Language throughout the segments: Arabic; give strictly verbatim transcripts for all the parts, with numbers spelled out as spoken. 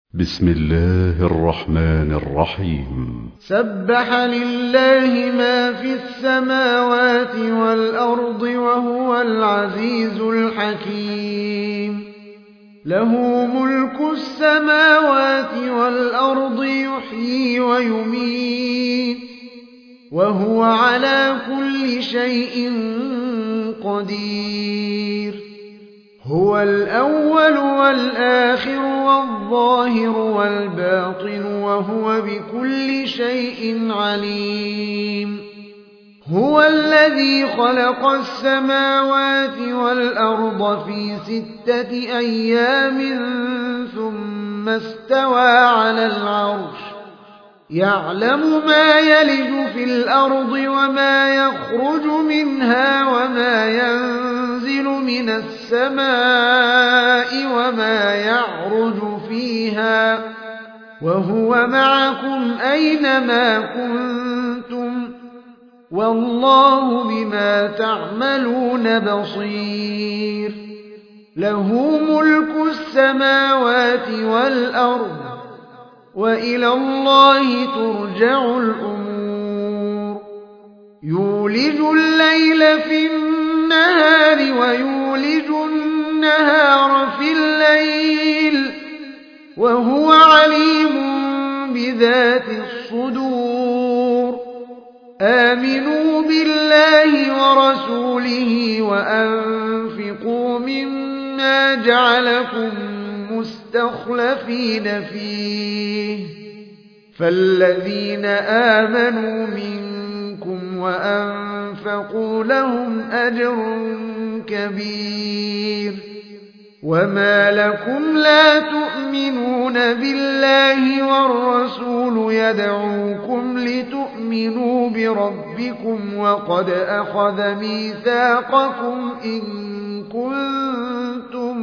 بسم الله الرحمن الرحيم. سبح لله ما في السماوات والأرض وهو العزيز الحكيم. له ملك السماوات والأرض يحيي ويميت وهو على كل شيء قدير. هو الأول والآخر والظاهر والباطن وهو بكل شيء عليم. هو الذي خلق السماوات والأرض في ستة أيام ثم استوى على العرش يعلم ما يلج في الأرض وما يخرج منها وما ينزل من السماء وما يعرج فيها وهو معكم أينما كنتم والله بما تعملون بصير. له ملك السماوات والأرض وإلى الله ترجع الأمور. يولج الليل في النهار ويولج النهار في الليل وهو عليم بذات الصدور. آمنوا بالله ورسوله وأنفقوا مما جعلكم مستخلفين فيه فالذين آمنوا منكم وأنفقوا لهم أجر كبير. وما لكم لا تؤمنون بالله والرسول يدعوكم لتؤمنوا بربكم وقد أخذ ميثاقكم إن كنتم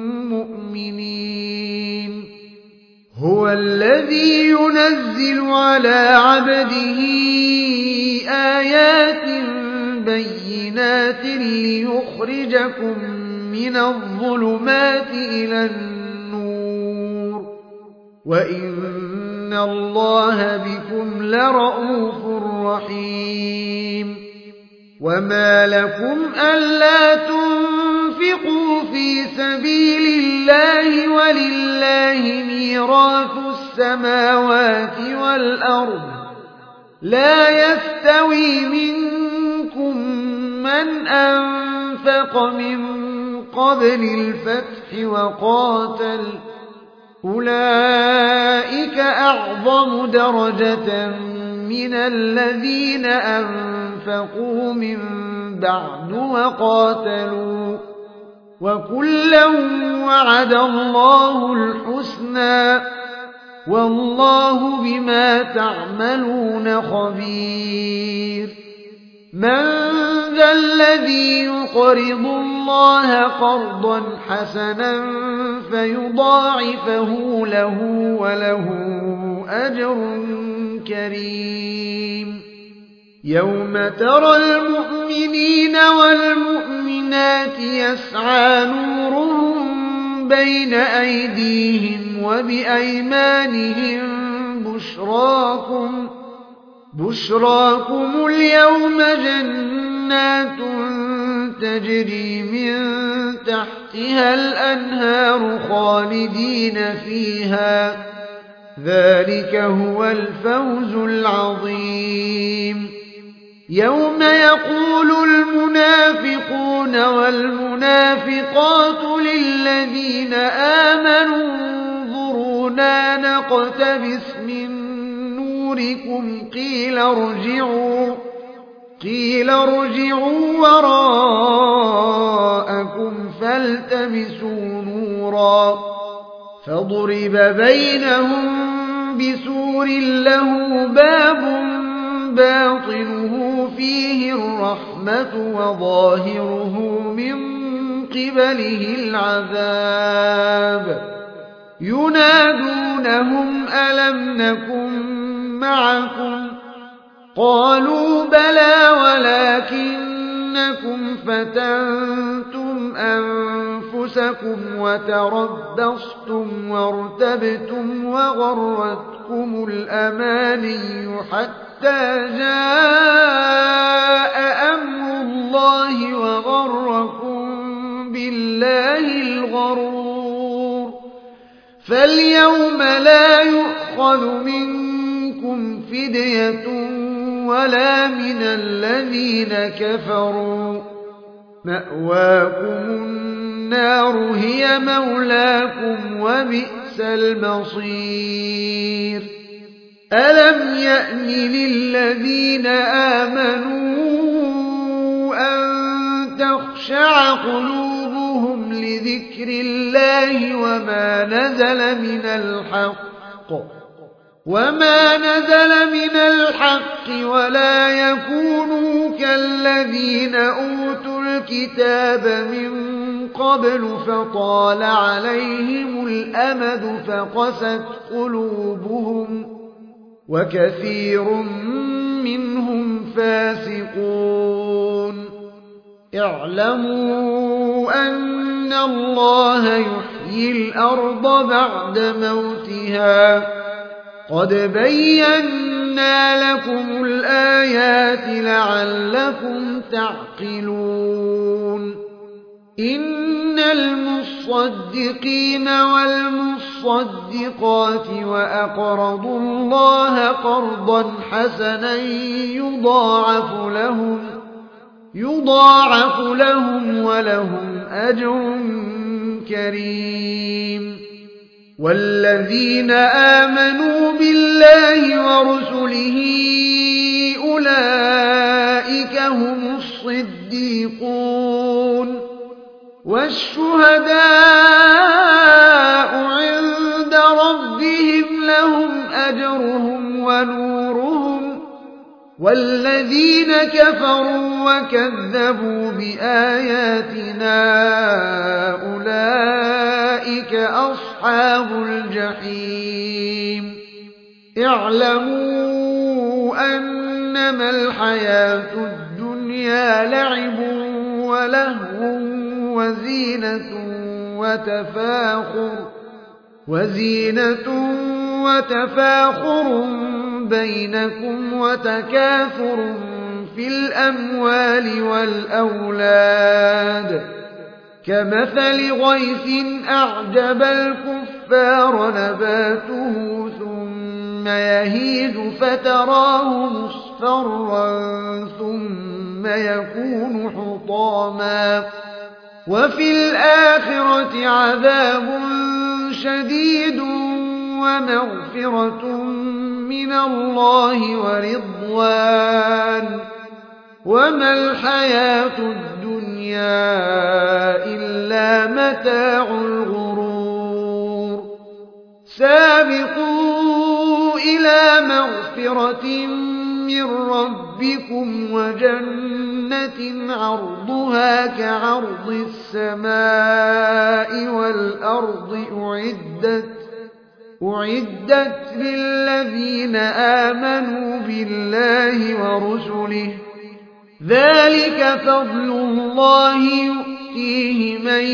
مؤمنين. هو الذي ينزل على عبده آيات بينات ليخرجكم من الظلمات إلى النور وإن الله بكم لرءوف رحيم. وما لكم ألا تنفقوا في سبيل الله ولله ميراث السماوات والأرض لا يستوي منكم من أنفق من قبل الفتح وقاتل أولئك أعظم درجة من الذين أنفقوا من بعد وقاتلوا وكلا وعد الله الحسنى والله بما تعملون خبير. من ذا الذي يقرض الله قرضا حسنا فيضاعفه له وله أجر كريم. يوم ترى المؤمنين والمؤمنات يسعى نورهم بين أيديهم وبأيمانهم بشراكم بشراكم اليوم جنات تجري من تحتها الأنهار خالدين فيها ذلك هو الفوز العظيم. يوم يقول المنافقون والمنافقات للذين آمنوا انظرونا نقتبس من نوركم قيل ارجعوا قيل ارجعوا وراءكم فالتمسوا نورا فضرب بينهم بسور له باب باطنه فيه الرحمة وظاهره من قبله العذاب. ينادونهم ألم نكن معكم قالوا بلى ولكنكم فتنتم أنفسكم أنفسكم وتربصتم وارتبتم وغرتكم الأماني حتى جاء أمر الله وغركم بالله الغرور فاليوم لا يؤخذ منكم فدية ولا من الذين كفروا مأواكم النار هي مولاكم وبئس المصير ألم يأن للذين آمنوا أن تخشع قلوبهم لذكر الله وما نزل من الحق وما نزل من الحق ولا يكونوا كالذين أوتوا الكتاب من قبل فطال عليهم الأمد فقست قلوبهم وكثير منهم فاسقون اعلموا أن الله يحيي الأرض بعد موتها قد بينا لكم الآيات لعلكم تعقلون إن المصدقين والمصدقات وأقرضوا الله قرضا حسنا يضاعف لهم يضاعف لهم ولهم أجر كريم والذين آمنوا بالله ورسله أولئك هم الصديقون والشهداء عند ربهم لهم أجرهم ونورهم والذين كفروا وكذبوا بآياتنا أولئك أصحاب الجحيم اعلموا أنما الحياة الدنيا لعب ولهو وزينة وتفاخر وزينة وتفاخر بينكم وتكاثر في الأموال والأولاد كمثل غيث أعجب الكفار نباته ثم يهيج فتراه مصفرا ثم يكون حطاما وفي الآخرة عذاب شديد ومغفرة من الله ورضوان وما الحياة الدنيا إلا متاع الغرور سابقوا إلى مغفرة من ربكم وجنة عرضها كعرض السماء والأرض أعدت أعدت للذين آمنوا بالله ورسله ذلك فضل الله يؤتيه من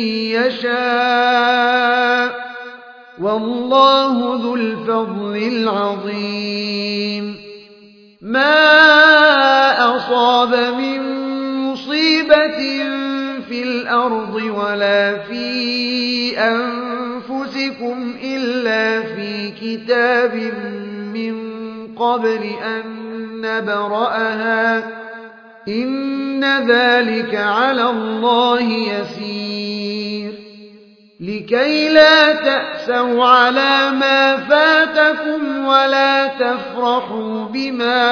يشاء والله ذو الفضل العظيم ما أصاب من مصيبة في الأرض ولا في أنفسكم إلا في كتاب من قبل أن نبرأها إن ذلك على الله يسير لكي لا تأسوا على ما فاتكم ولا تفرحوا بما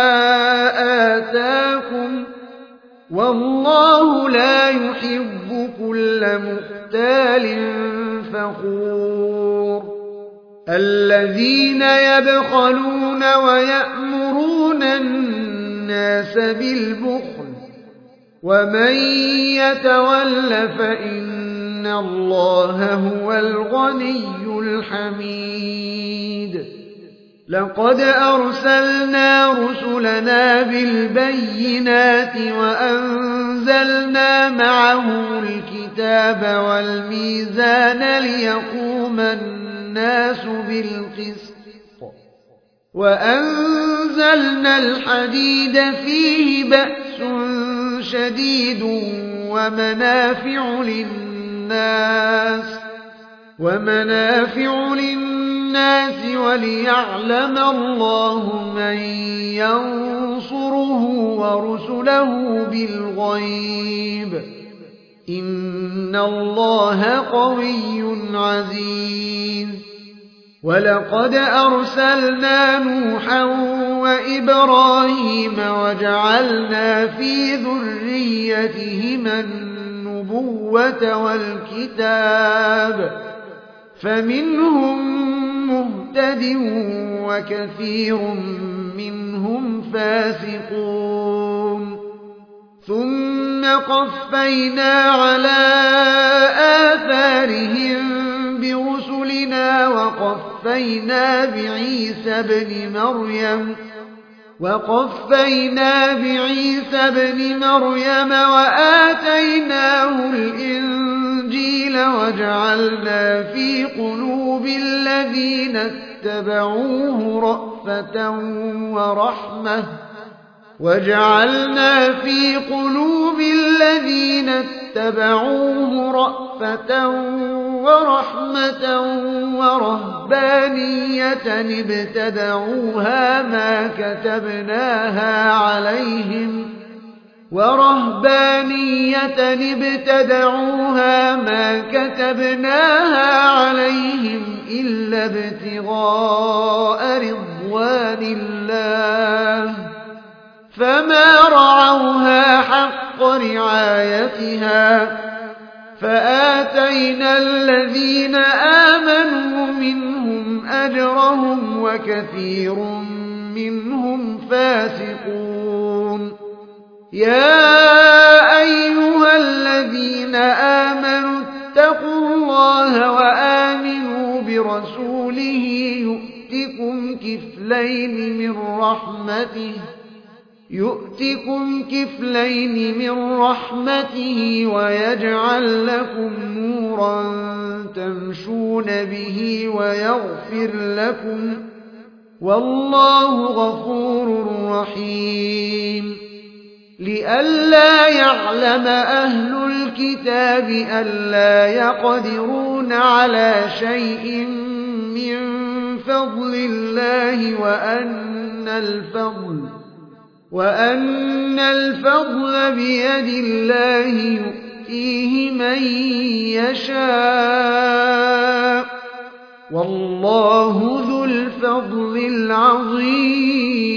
آتاكم والله لا يحب كل مختال فخور الذين يبخلون ويأمرون الناس بالبخل ومن يتول فإن الله هو الغني الحميد لقد أرسلنا رسلنا بالبينات وأنزلنا معهم الكتاب والكتاب والميزان ليقوم الناس بالقسط وأنزلنا الحديد فيه بأس شديد ومنافع للناس ومنافع للناس وليعلم الله من ينصره ورسله بالغيب إن الله قوي عزيز ولقد أرسلنا نوحا وإبراهيم وجعلنا في ذريتهما النبوة والكتاب فمنهم مهتد وكثير منهم فاسقون ثم قفينا على آثارهم برسلنا وقفينا بعيسى بن مريم وقفينا بعيسى بن مريم وآتيناه الإنجيل وجعلنا في قلوب الذين اتبعوه رأفة ورحمة وجعلنا في قلوب الذين اتبعوه رأفة ورحمة ورهبانية ابتدعوها ما كتبناها عليهم ورهبانية ابتدعوها ما كتبناها عليهم إلا ابتغاء رضوان الله فما رعوها حق رعايتها فآتينا الذين آمنوا منهم أجرهم وكثير منهم فاسقون يا أيها الذين آمنوا اتقوا الله وآمنوا برسوله يؤتكم كفلين من رحمته يؤتكم كفلين من رحمته ويجعل لكم نورا تمشون به ويغفر لكم والله غفور رحيم لئلا يعلم أهل الكتاب ألا يقدرون على شيء من فضل الله وأن الفضل وأن الفضل بيد الله يؤتيه من يشاء والله ذو الفضل العظيم